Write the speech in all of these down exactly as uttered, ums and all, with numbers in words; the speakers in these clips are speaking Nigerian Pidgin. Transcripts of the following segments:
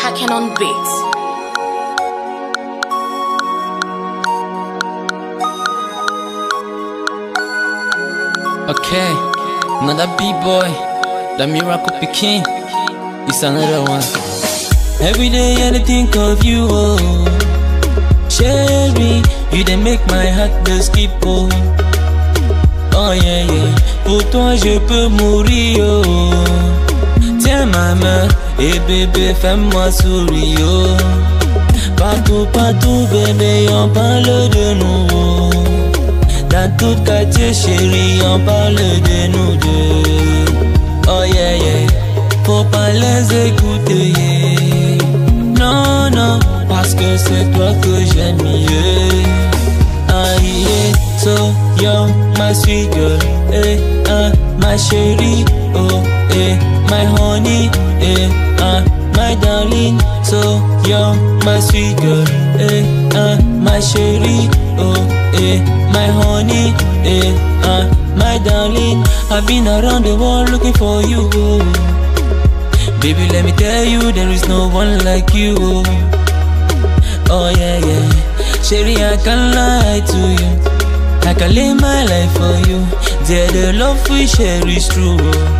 Hacking on beats. Okay, another B-boy, the miracle Peking. It's another one. Every day I think of you, oh Sherry, you done make my heart just skip, oh Oh yeah, yeah, pour toi je peux mourir, oh Tiens ma main, et bébé fais-moi sourire, oh Partout, partout bébé, on parle de nous. Dans tout quartier chérie, on parle de nous deux. Oh yeah, yeah, faut pas les écouter, yeah. Non, non, parce que c'est toi que j'aime mieux. Ah yeah, so young, my sweet girl, eh, ah, my chérie, oh, eh, my honey, eh, ah, my darling. So young, my sweet girl, eh, ah, my chérie, oh, eh, my honey, eh, ah, my darling. I've been around the world looking for you, oh. Baby, let me tell you, there is no one like you, oh. Oh yeah, yeah, chérie, I can't lie to you. I can live my life for you. Dear, the love we share is true, oh.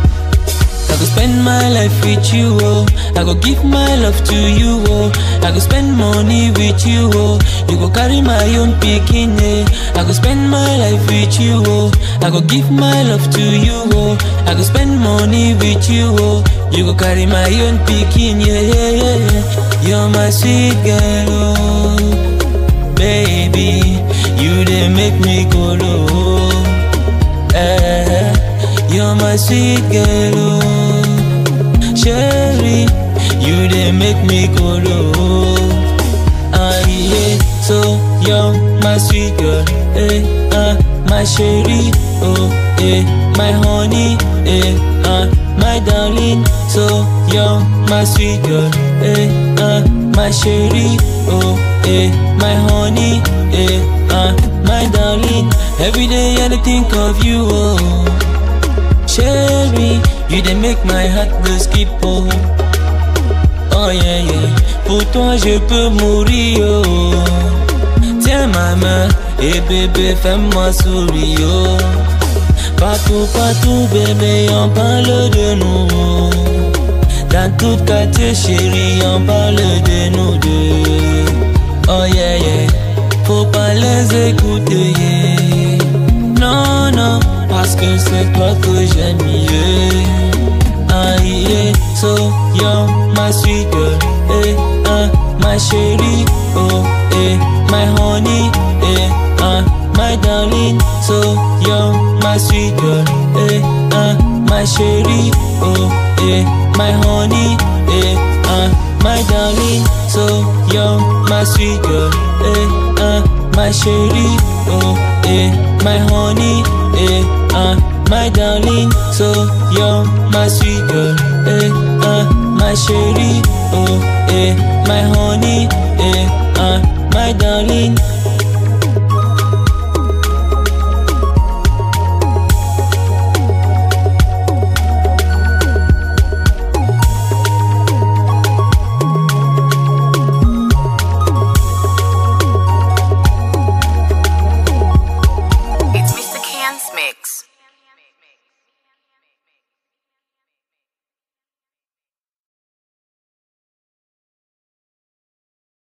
I go spend my life with you, oh. I go give my love to you, oh. I go spend money with you, oh. You go carry my own Peking, eh. I go spend my life with you, oh. I go give my love to you, oh. I go spend money with you, oh. You go carry my own Peking, yeah, yeah, yeah. You're my sweet girl, oh. Baby, you done make me go low, eh. You're my sweet girl, oh. Sherry, you done make me go low. Ah yeah, so young, my sweet girl, eh, ah, my chérie, oh, eh, my honey, eh, ah, my darling. So young, my sweet girl, eh, ah, my chérie, oh, eh, my honey, eh, ah, my darling. Every day I think of you, oh Sherry, you done make my heart just skip, oh Oh yeah, yeah, pour toi je peux mourir, oh Tiens ma main, et bébé fais-moi sourire, oh Partout, partout bébé, on parle de nous. Dans tout quartier chérie, on parle de nous deux. Oh yeah, yeah, faut pas les écouter, yeah. Non, non, parce que c'est toi que j'aime mieux. Ah yeah, so young, my sweet girl, eh, ah, my chérie, oh, eh, my honey, eh, ah, my darling. So young, my sweet girl, eh, ah, my chérie, oh, eh, my honey, eh, ah, my darling. So young, my sweet girl, eh, ah, my chérie, oh, eh, my honey, eh, ah, my darling. So young, my sweet girl, eh, ah, my chérie, oh, eh, my honey, eh, ah, my darling.